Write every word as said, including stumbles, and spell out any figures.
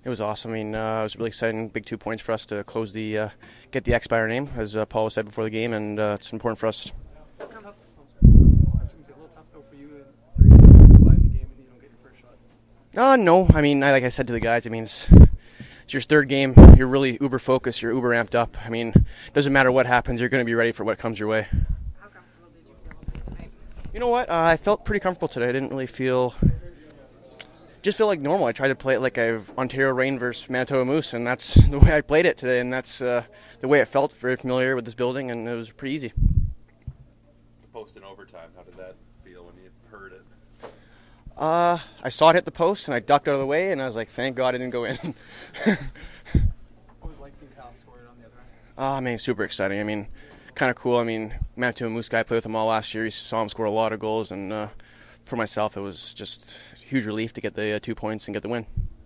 It was awesome. I mean, uh, it was really exciting. Big two points for us to close the, uh, get the X by our name, as uh, Paul said before the game, and uh, it's important for us. Kind of tough. I was going to say, a little tough though for you in three minutes to go by in the game and you don't get your first shot. Uh, no. I mean, I, like I said to the guys, I mean, it's, it's your third game. You're really uber focused. You're uber amped up. I mean, it doesn't matter what happens. You're going to be ready for what comes your way. How comfortable did you feel tonight? You know what? Uh, I felt pretty comfortable today. I didn't really feel... Just feel like normal. I tried to play it like I've Ontario Reign versus Manitoba Moose, and that's the way I played it today, and that's uh, the way it felt. Very familiar with this building, and it was pretty easy. The post in overtime, how did that feel when you heard it? Uh, I saw it hit the post, and I ducked out of the way, and I was like, thank God it didn't go in. What was it like seeing Kyle score it on the other end? Oh, I mean, super exciting. I mean, kind of cool. I mean, Manitoba Moose guy, I played with him all last year. He saw him score a lot of goals, and uh, for myself, it was just a huge relief to get the uh, two points and get the win.